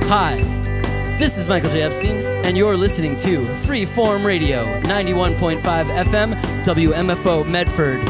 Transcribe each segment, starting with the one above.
Hi, this is Michael J. Epstein, and you're listening to Freeform Radio, 91.5 FM, WMFO Medford.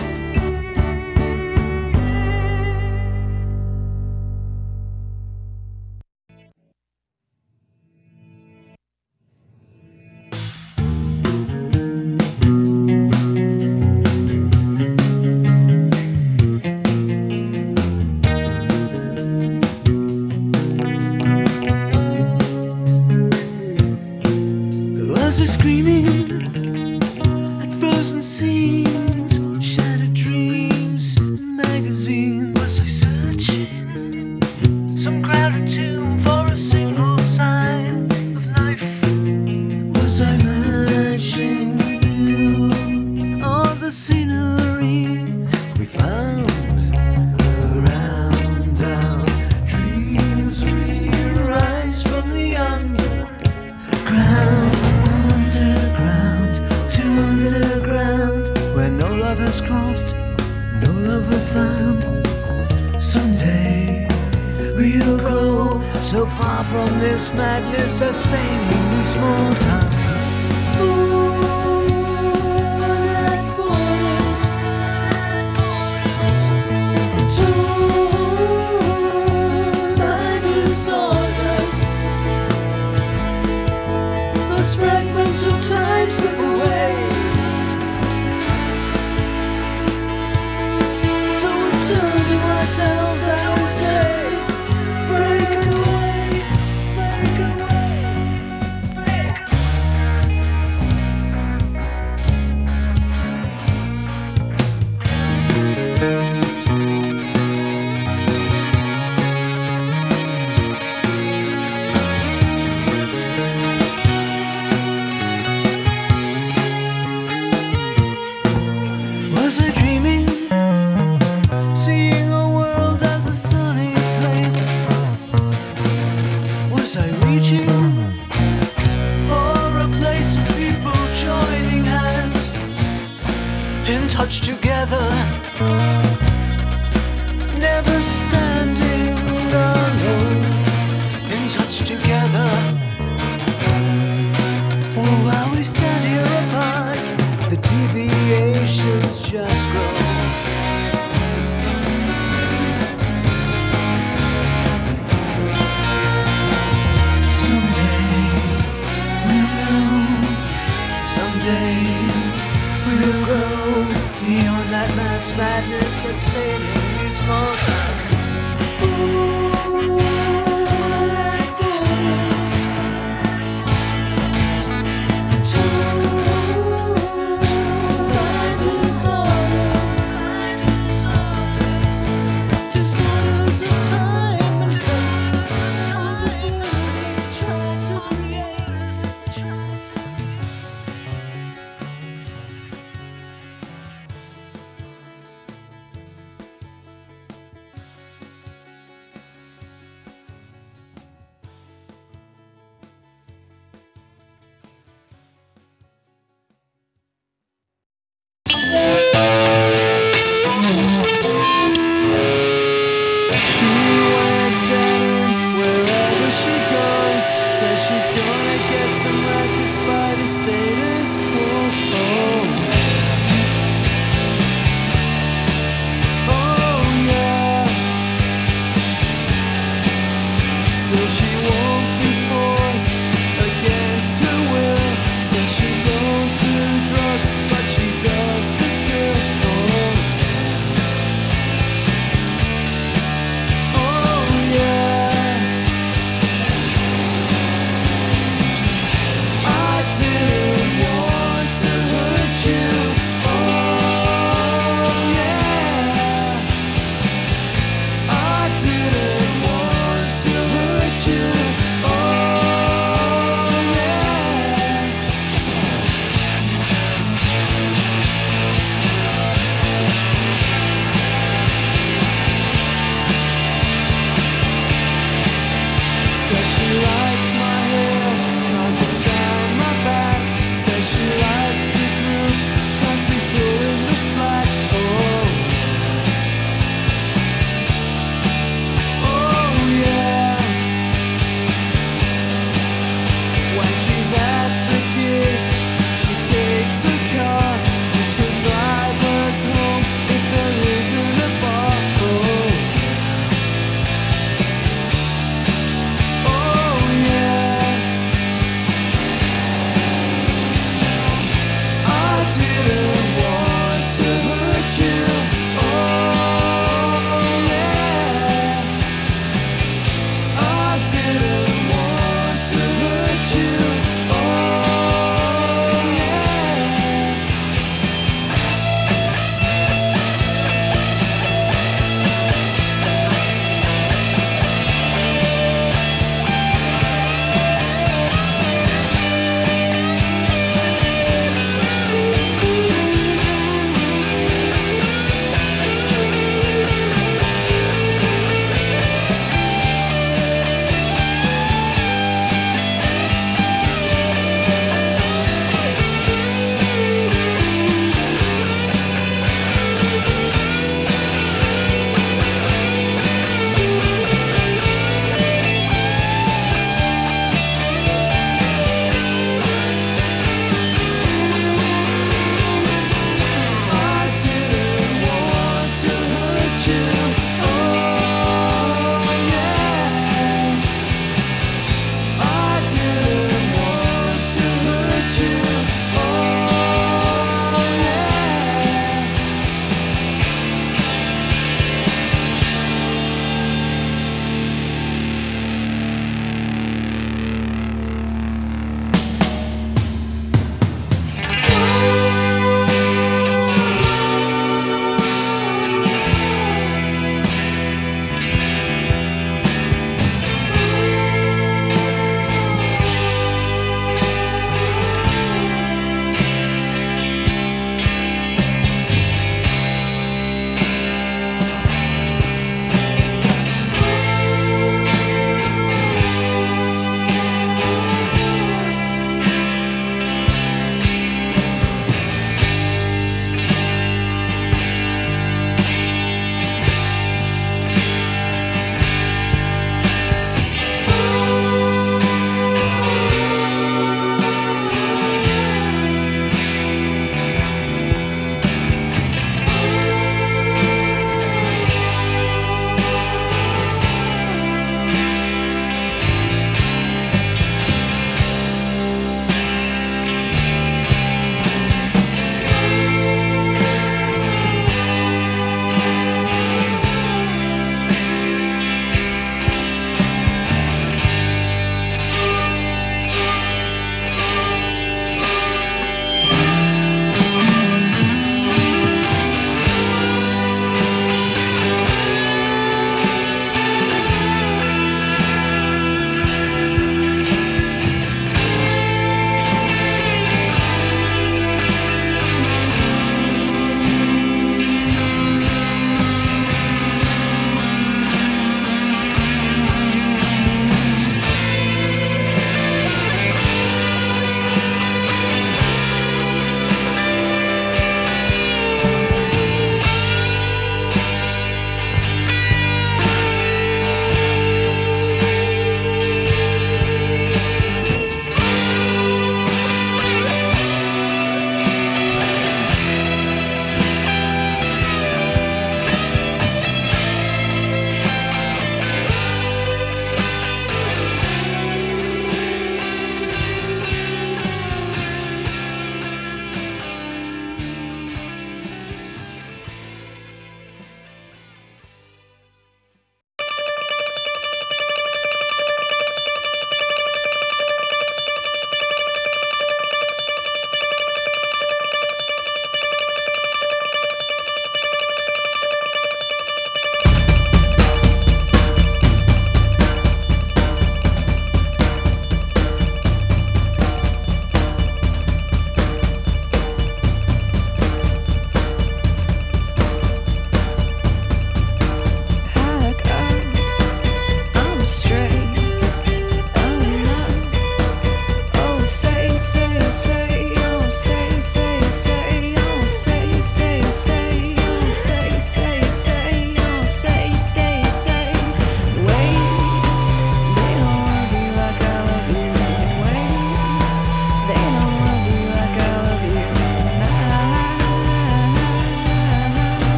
You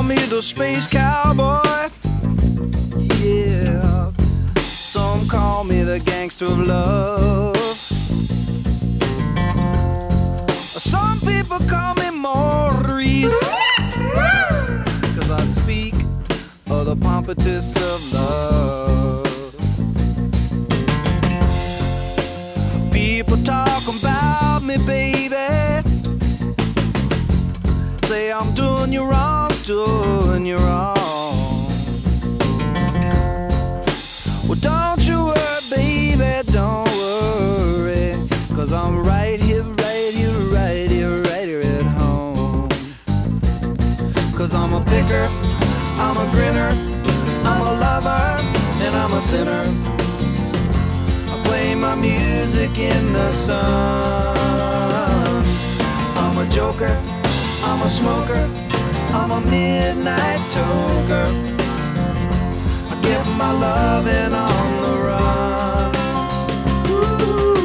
me the space cowboy. Yeah, some call me the gangster of love. Some people call me Maurice, 'cause I speak of the pompatus of love. People talk about me, baby, say I'm doing you wrong, doing you wrong. Well, don't you worry, baby, don't worry, 'cause I'm right here, right here, right here, right here at home. 'Cause I'm a picker, I'm a grinner, I'm a lover, and I'm a sinner. I play my music in the sun. I'm a joker, I'm a smoker, I'm a midnight toker. I get my loving on the run. Ooh.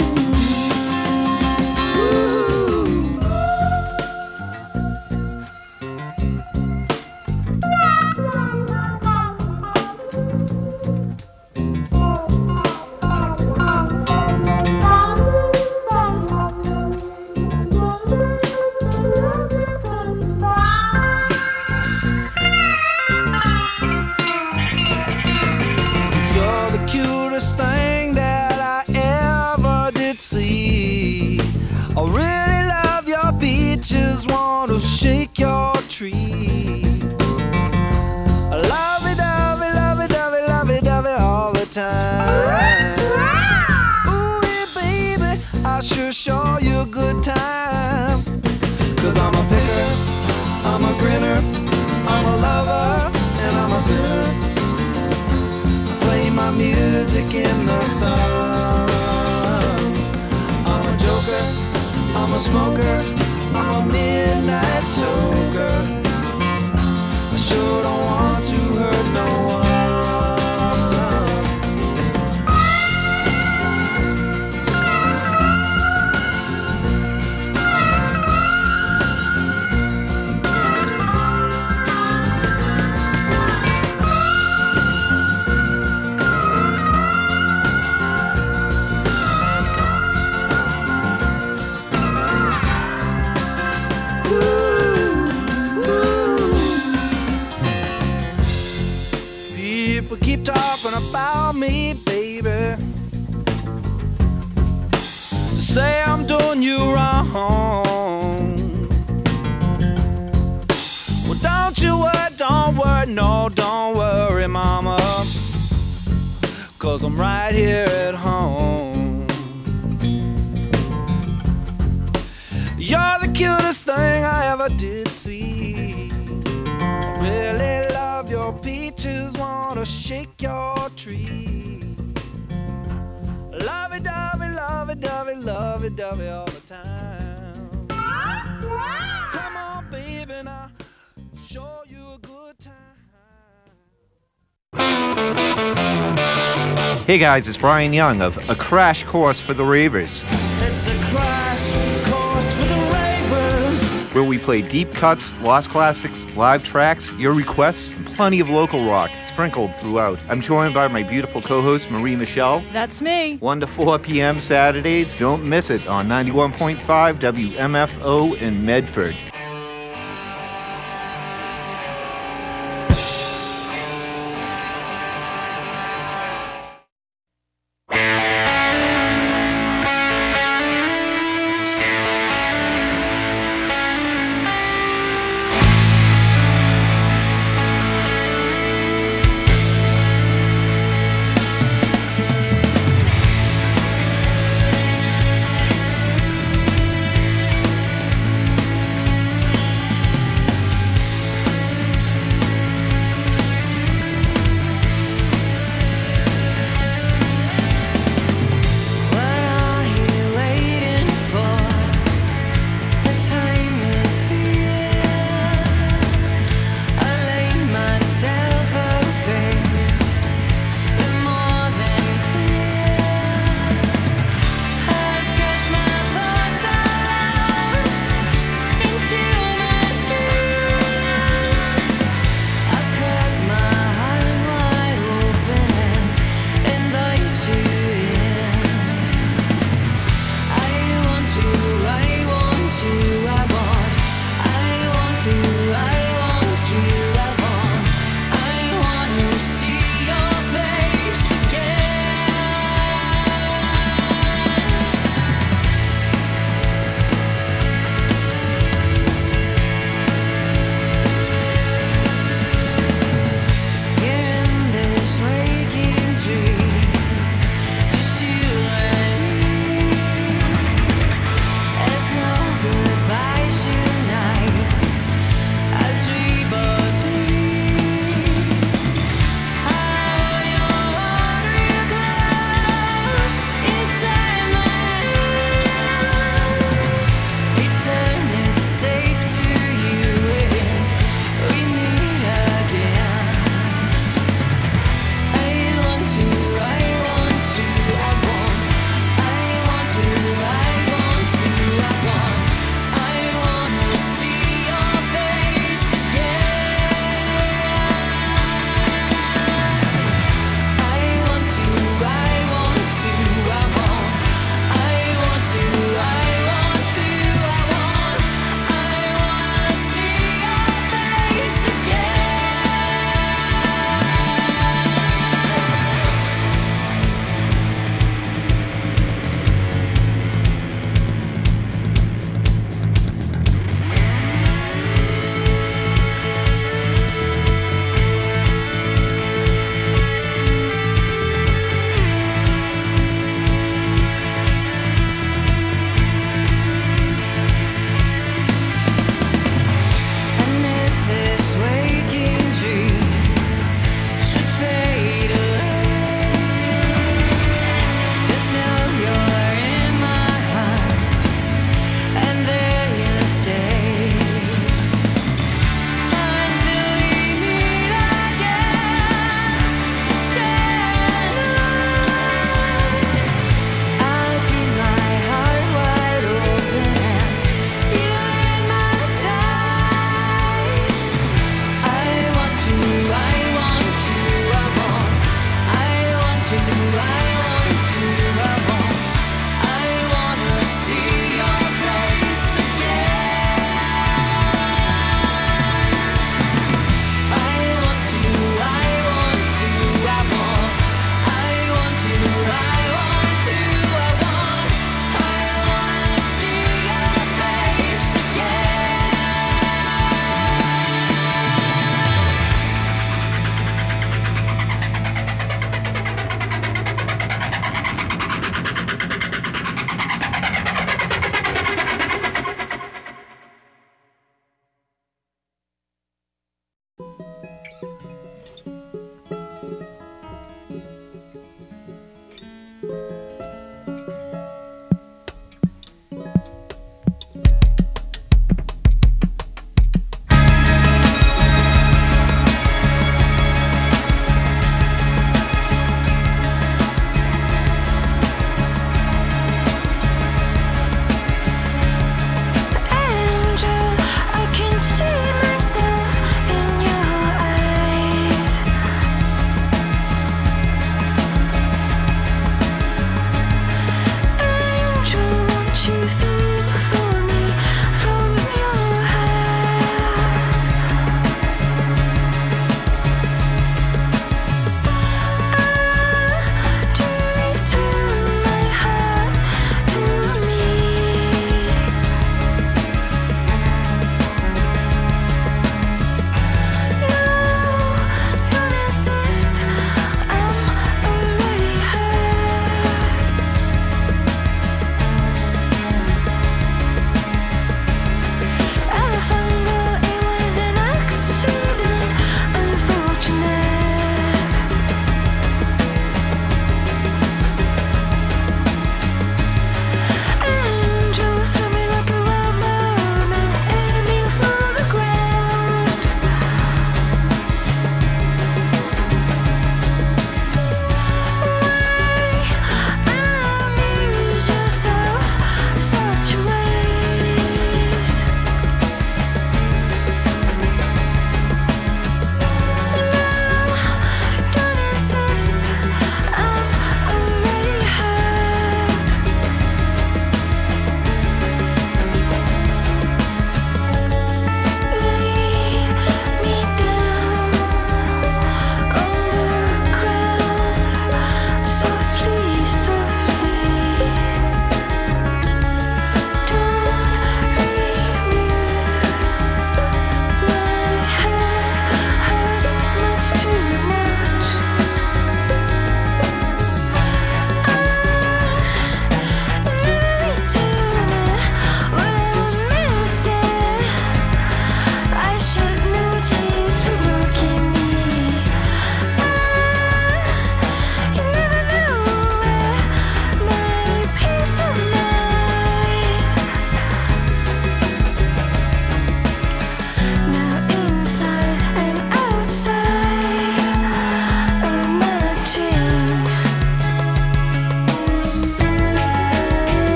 Thing that I ever did see. I really love your beaches, want to shake your tree. Lovey dovey, lovey dovey, lovey dovey all the time. Ooh, yeah, baby, I sure show you a good time. 'Cause I'm a picker, I'm a grinner, I'm a lover, and I'm a sinner. Play my music in the sun. I'm a joker, I'm a smoker, I'm a midnight toker. I sure don't want to hurt no one. People keep talking about me, baby. Say I'm doing you wrong. Well, don't worry, no, don't worry, mama, 'cause I'm right here at home. You're the cutest thing I ever did see. I really love your peaches, wanna shake your tree. Lovey-dovey, lovey-dovey, lovey-dovey all the time. Come on, baby, now show you a good time. Hey guys, it's Brian Young of A Crash Course for the Ravers. It's a crash course for the ravers, where we play deep cuts, lost classics, live tracks, your requests, and plenty of local rock sprinkled throughout. I'm joined by my beautiful co-host, Marie Michelle. That's me. 1 to 4 p.m. Saturdays. Don't miss it on 91.5 WMFO in Medford.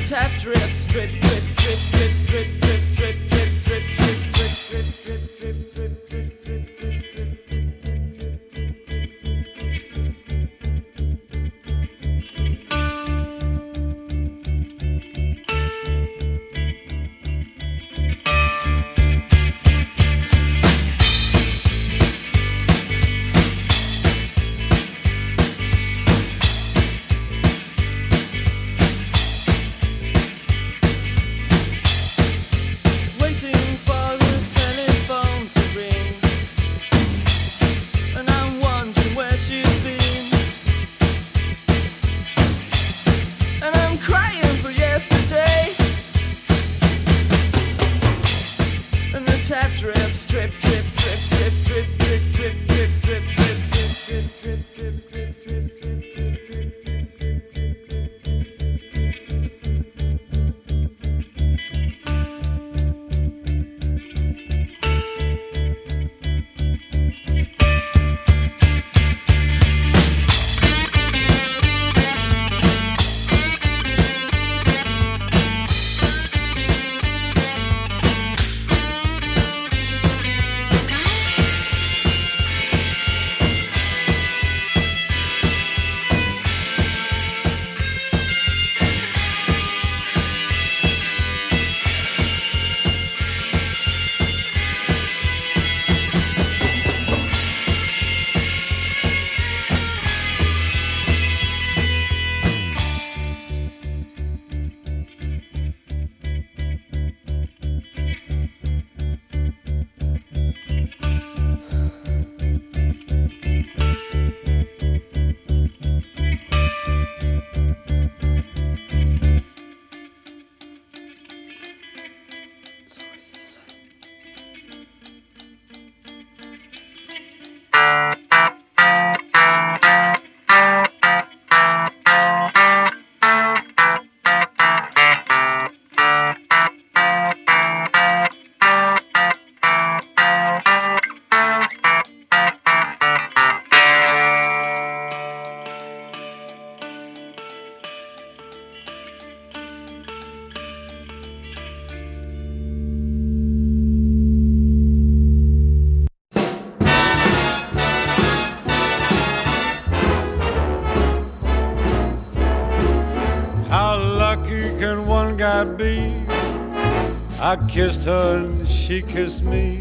tap drips, drip, drip, drip, drip, drip, drip, drip, drip, drip, drip, drip, drip, drip, drip, drip, drip, drip, drip. I kissed her and she kissed me.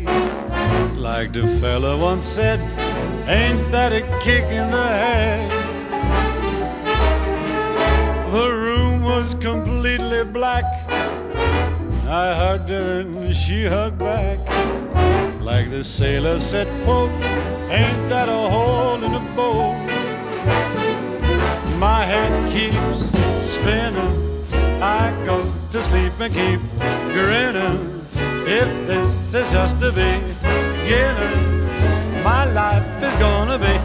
Like the fella once said, ain't that a kick in the head? The room was completely black. I hugged her and she hugged back. Like the sailor said, quote, ain't that a hole in a boat? My head keeps spinning. I go to sleep and keep grinning. If this is just the beginning, my life is gonna be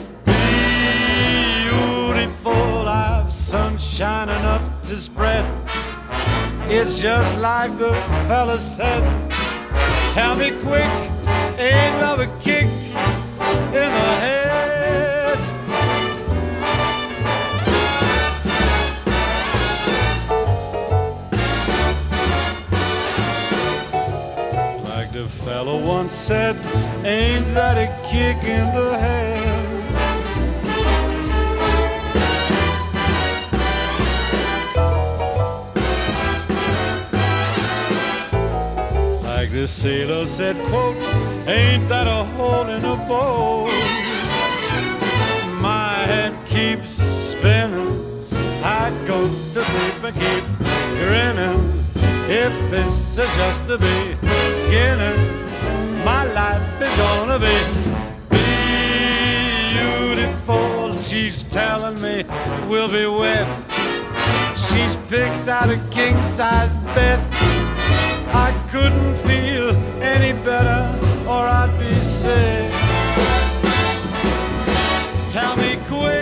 beautiful. I've sunshine enough to spread. It's just like the fella said. Tell me quick, ain't love a kick in the head? The fellow once said, ain't that a kick in the head? Like the sailor said, quote, ain't that a hole in a boat? My head keeps spinning. I go to sleep and keep grinning. If this is just the beginning, my life is gonna be beautiful. She's telling me we'll be wed. She's picked out a king-size bed. I couldn't feel any better or I'd be sick. Tell me quick,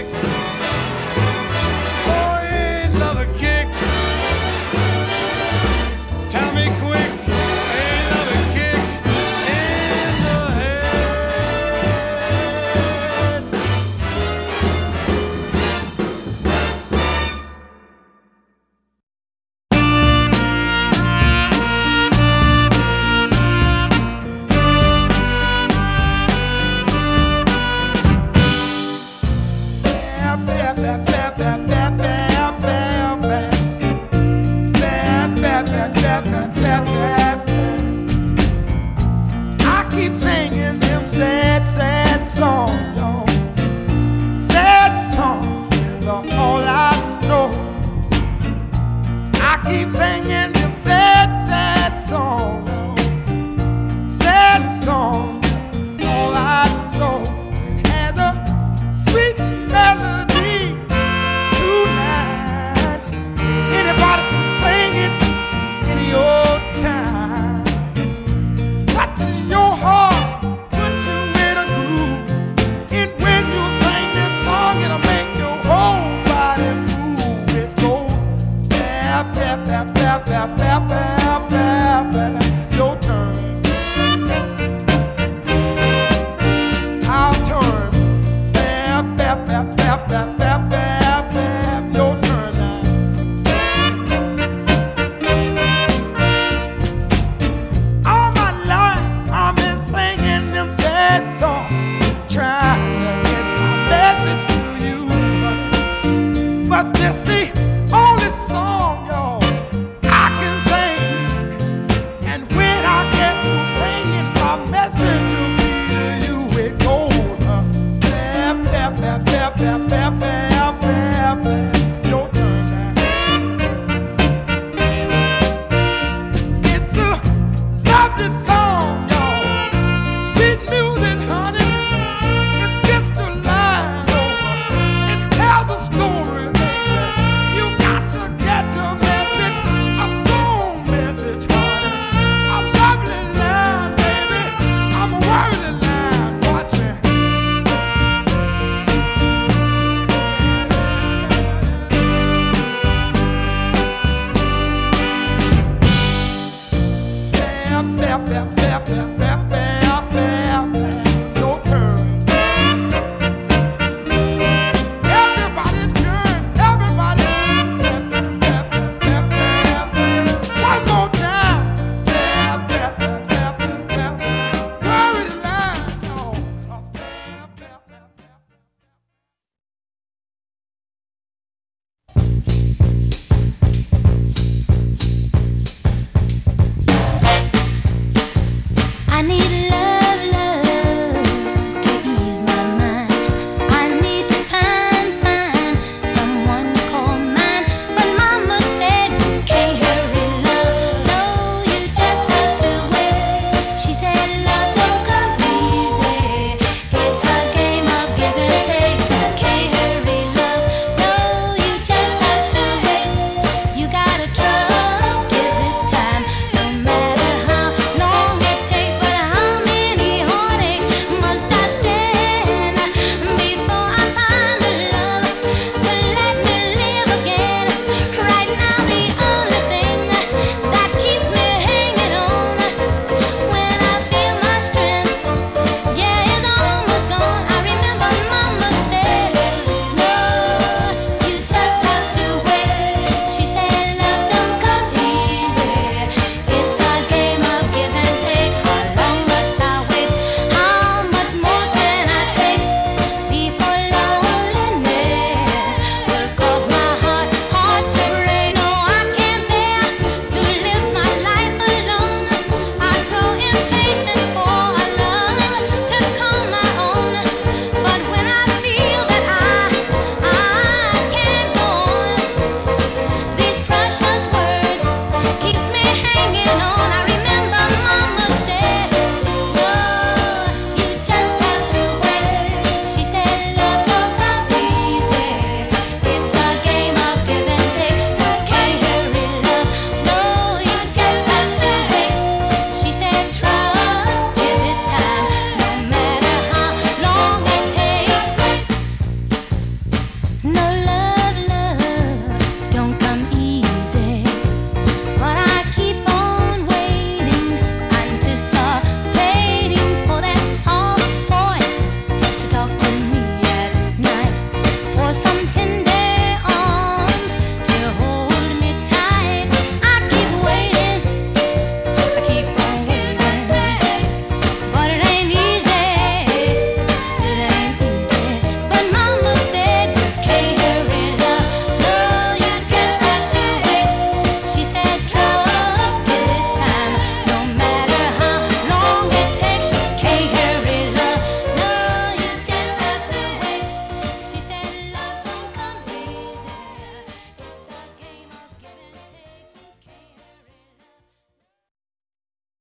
oh, ain't love a kick? Tell me quick, ain't love a kick in the head?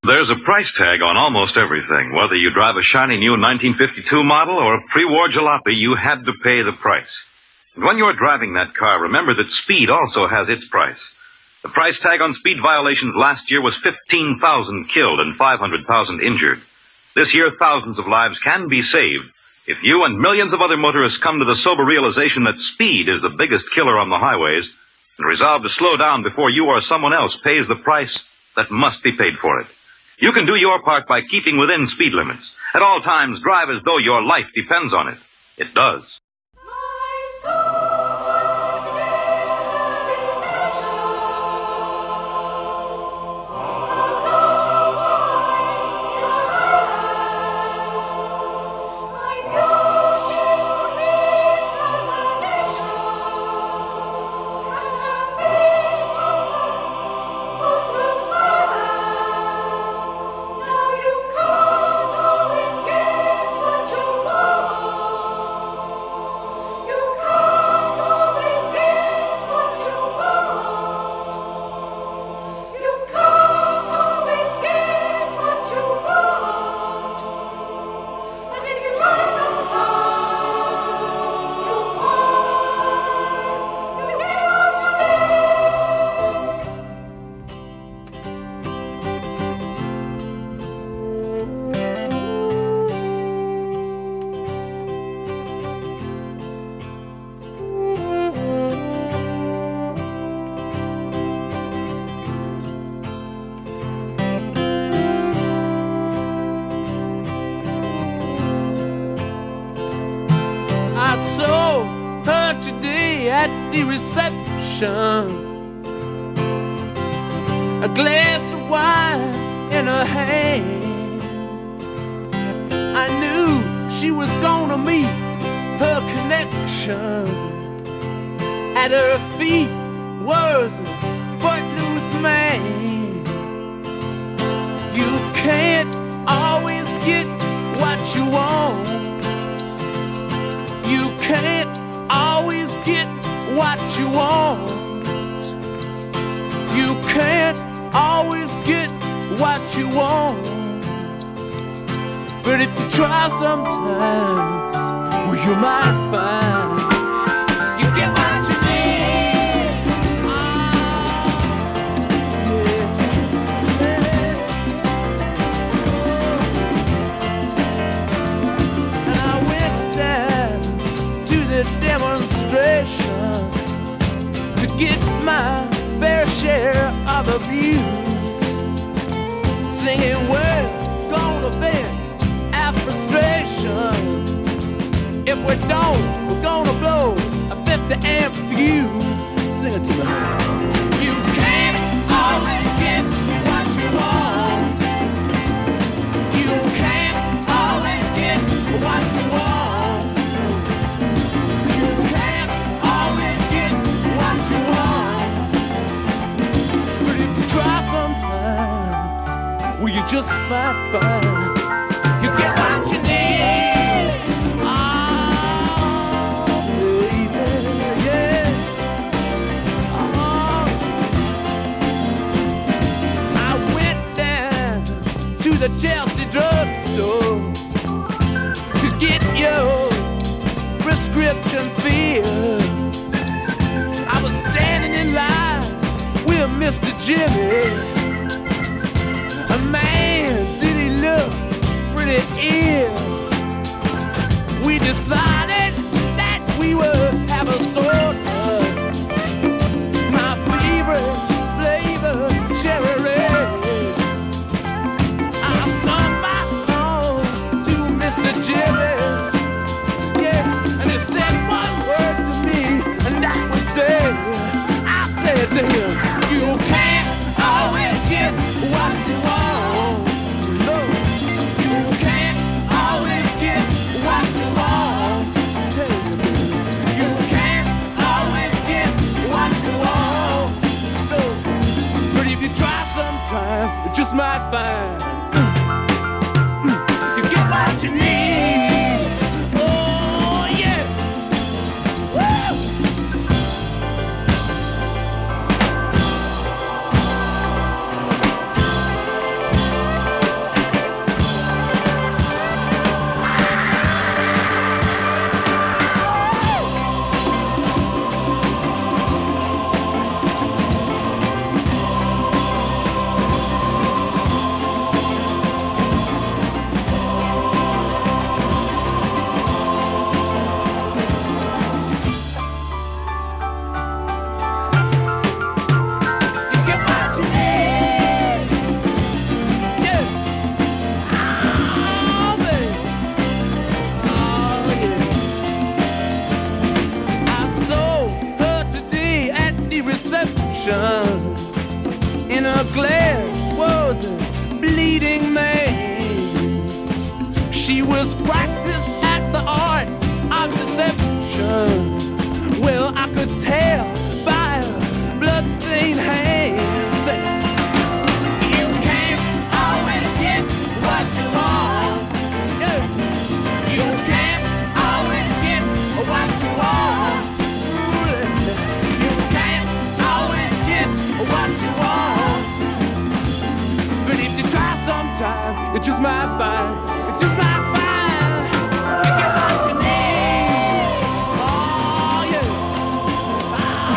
There's a price tag on almost everything. Whether you drive a shiny new 1952 model or a pre-war jalopy, you had to pay the price. And when you're driving that car, remember that speed also has its price. The price tag on speed violations last year was 15,000 killed and 500,000 injured. This year, thousands of lives can be saved if you and millions of other motorists come to the sober realization that speed is the biggest killer on the highways and resolve to slow down before you or someone else pays the price that must be paid for it. You can do your part by keeping within speed limits. At all times, drive as though your life depends on it. It does. The reception, a glass of wine in her hand. I knew she was gonna meet her connection. At her feet was a footloose man. You can't always get what you want. You can't always get what you want. You can't always get what you want. But if you try sometimes, well, you might find you get what you need. And I went down to the demonstration to get my fair share of abuse, singing we're gonna vent our frustration. If we don't, we're gonna blow a 50-amp fuse. Sing it to me. You can't always get what you want. You can't always get what you want. You can't always get what you want. But if you try sometimes, well, you just might find you get what you need. Oh, baby, yeah. Oh. I went down to the Chelsea drugstore to get your prescription filled. I was standing in line with Mr. Jimmy. A man, did he look pretty ill? We decided that we would have a soda. My favorite flavor, cherry red. I sung my song to Mr. Jimmy. Yeah, and he said one word to me, and that was there. I said to him, you can't always get what you want. No, you can't always get what you want. You can't always get what you want. No, but if you try sometime, you just might find you get what you need. Oh yeah. Woo! deception. In her glass was a bleeding man. She was practiced at the art of deception. Well, I could tell by her bloodstained hands. You can't always get what you want. You can't always get what you want. You can't always get what you want. But if you try sometime, you just might find, you just might find, you get what you need. Oh yeah.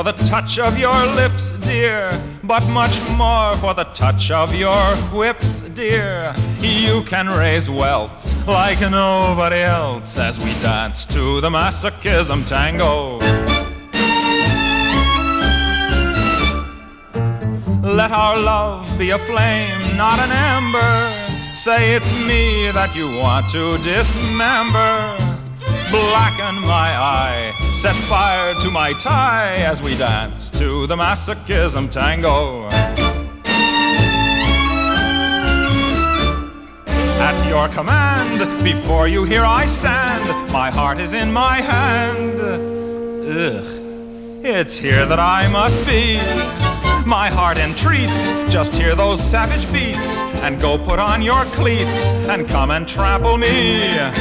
the touch of your lips, dear, but much more for the touch of your whips, dear. You can raise welts like nobody else as we dance to the masochism tango. Let our love be a flame, not an ember. Say it's me that you want to dismember. Blacken my eye, set fire to my tie as we dance to the masochism tango. At your command, before you here I stand. My heart is in my hand. Ugh, it's here that I must be. My heart entreats, just hear those savage beats, and go put on your cleats and come and trample me.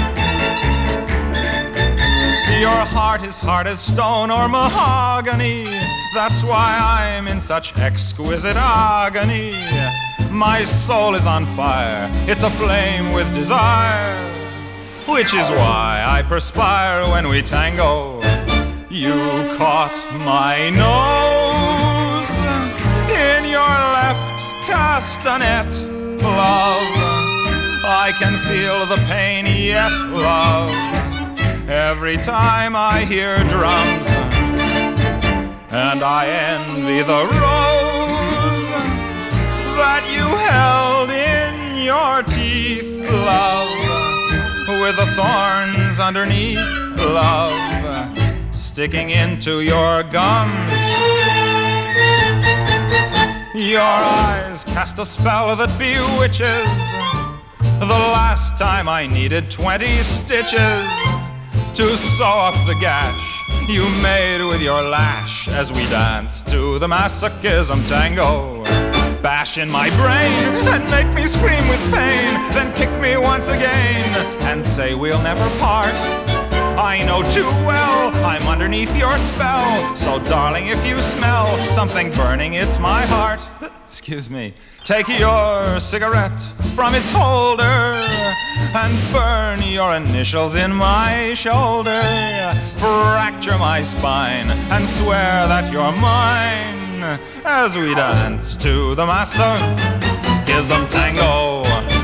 Your heart is hard as stone or mahogany. That's why I'm in such exquisite agony. My soul is on fire, it's aflame with desire, which is why I perspire when we tango. You caught my nose in your left castanet, love. I can feel the pain yet, love, every time I hear drums. And I envy the rose that you held in your teeth, love, with the thorns underneath, love, sticking into your gums. Your eyes cast a spell that bewitches. The last time I needed 20 stitches to sew up the gash you made with your lash as we dance to the masochism tango. Bash in my brain and make me scream with pain, then kick me once again and say we'll never part. I know too well I'm underneath your spell, so darling, if you smell something burning, it's my heart. Excuse me. Take your cigarette from its holder and burn your initials in my shoulder. Fracture my spine and swear that you're mine as we dance to the masochism tango.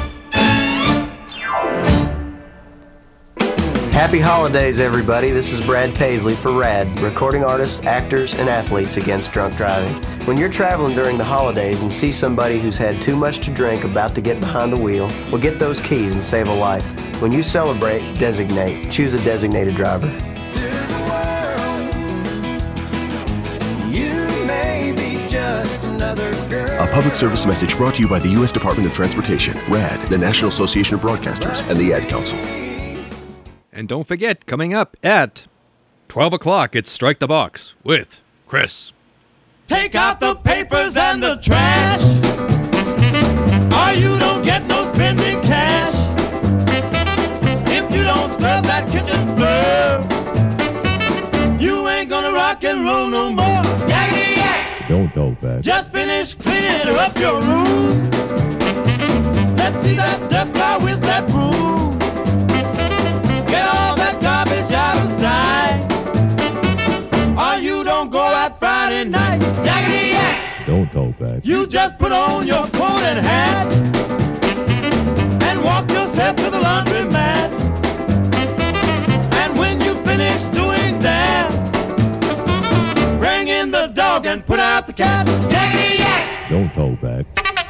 Happy holidays, everybody. This is Brad Paisley for RAD, recording artists, actors, and athletes against drunk driving. When you're traveling during the holidays and see somebody who's had too much to drink about to get behind the wheel, well, get those keys and save a life. When you celebrate, designate. Choose a designated driver. A public service message brought to you by the U.S. Department of Transportation, RAD, the National Association of Broadcasters, and the Ad Council. And don't forget, coming up at 12 o'clock, it's Strike the Box with Chris. Take out the papers and the trash, or you don't get no spending cash. If you don't scrub that kitchen floor, you ain't gonna rock and roll no more. Yakety yak! Don't go back. Just finish cleaning up your room. Let's see that dust fly with that broom. Get all that garbage out of sight, or you don't go out Friday night. Yakety yak! Don't go back. You just put on your coat and hat and walk yourself to the laundromat. And when you finish doing that, bring in the dog and put out the cat. Yakety yak! Don't go back.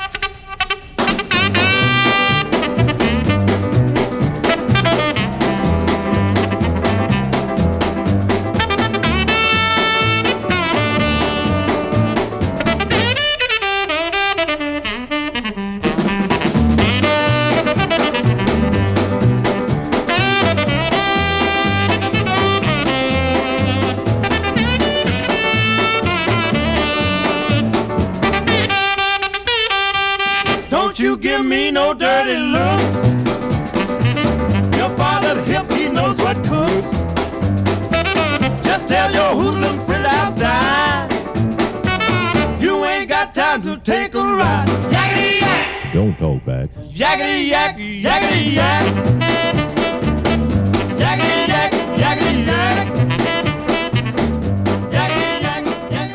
You give me no dirty looks. Your father's hip, he knows what cooks. Just tell your hoodlum friend outside you ain't got time to take a ride. Yakety yak! Don't go back. Yakety yak, yakety yak. Yakety yak, yakety yak. Yakety yak, yakety yak.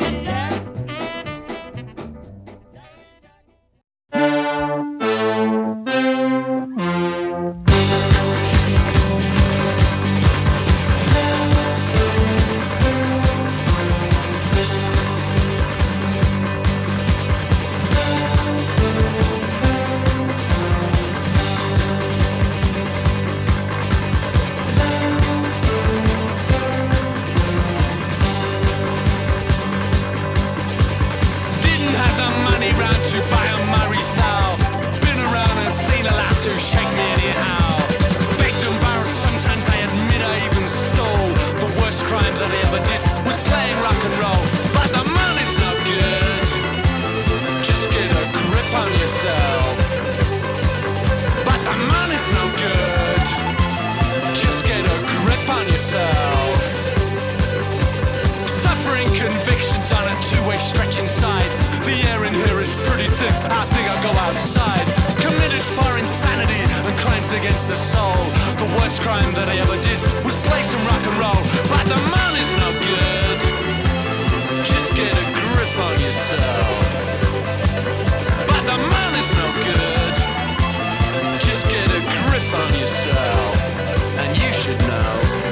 me round to buy a Murray Thou. Been around and seen a lot to shake me anyhow. Begged and borrowed, sometimes I admit I even stole. The worst crime that I ever did was playing rock and roll. But the money's no good. Just get a grip on yourself. But the money's no good. Just get a grip on yourself. Suffering convictions on a two-way stretch inside. The air in here is pretty thick, I think I'll go outside. Committed for insanity and crimes against the soul. The worst crime that I ever did was play some rock and roll. But the money's no good. Just get a grip on yourself. But the money's no good. Just get a grip on yourself. And you should know.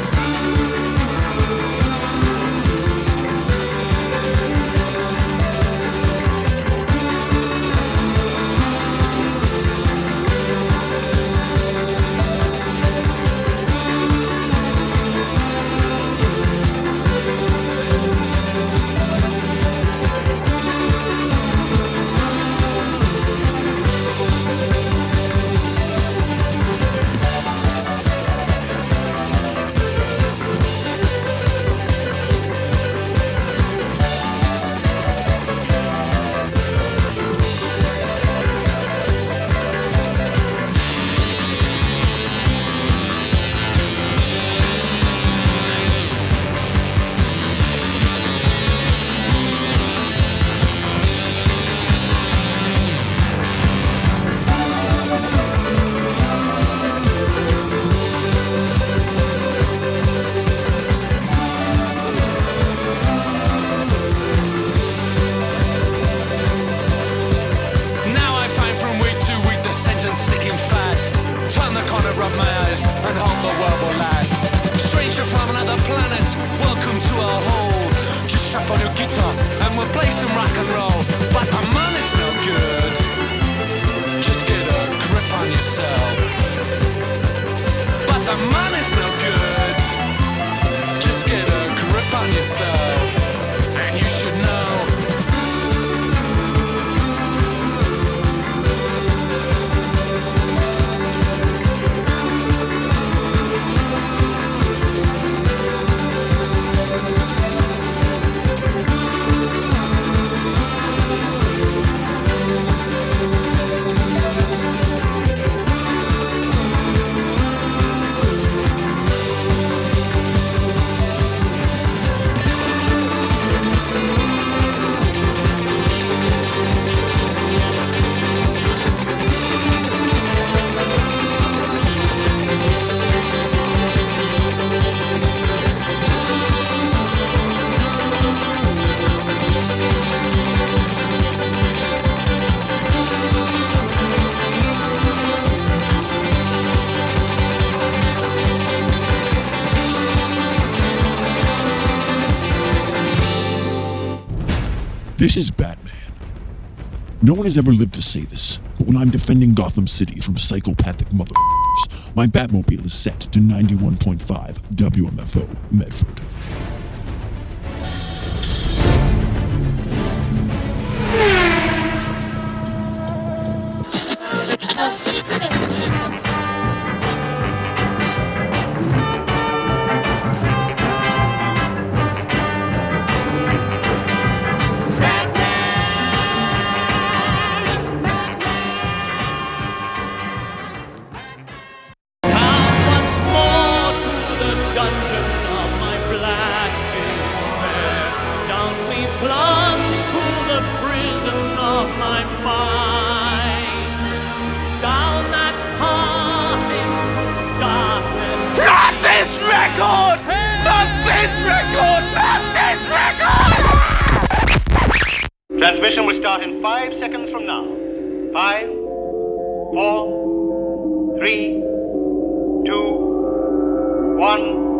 This is Batman. No one has ever lived to say this, but when I'm defending Gotham City from psychopathic motherfuckers, my Batmobile is set to 91.5 WMFO Medford. Transmission will start in 5 seconds from now. 5, 4, 3, 2, 1.